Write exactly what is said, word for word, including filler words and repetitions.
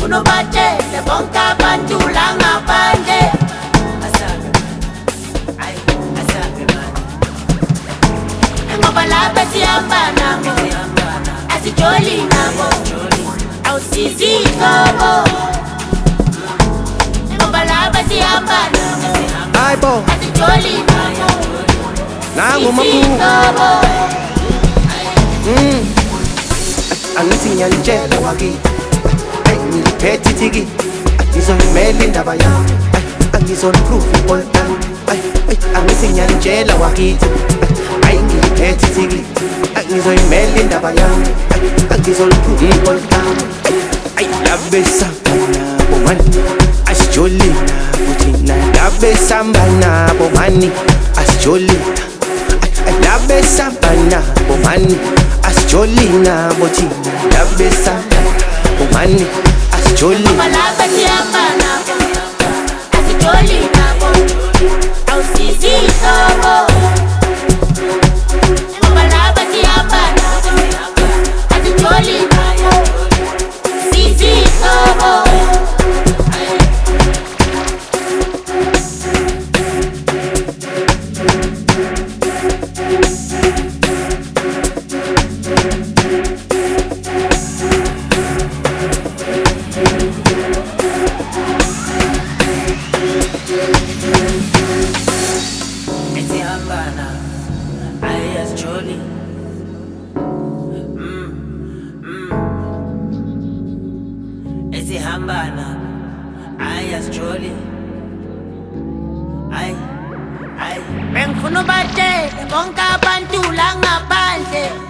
Bengifuna ubatshele bonke abantu la ngaphandle asabe, ayi asabe manje. Ngoba lapha sihamba nabo asijoli nabo awusizi ihlobo. Ngoba lapha sihamba nabo Aibo, asijoli nabo nangu sizi maku. ihlobo. Mm. Angithi ngiyanitshela wakithi, ay ngiliphethe ithiki, ngizoyimela indaba yami, ay angizoniprove ipolitani, ay ay angithi ngiyanitshela wakithi, ay ngiliphethe ithiki, ngizoyimela indaba yami, ay angizoniprove ipolitani, ay labe sambana bomani asijoli nabo thina, labe sambana bomani asijoli, ay labe sambana bomani asijoli nabo thina, labe sambana bomani asijoli. Ngoba lapha sihamba nabo asijoli nabo awusizi ihlobo. Ngoba lapha sihamba nabo asijoli nabo sizi ihlobo. Esihambana ayi asijoli. Mm, mm. Esihambana ayi asijoli. Ayi ayi bengifuna ubatshele bonke abantu la ngaphandle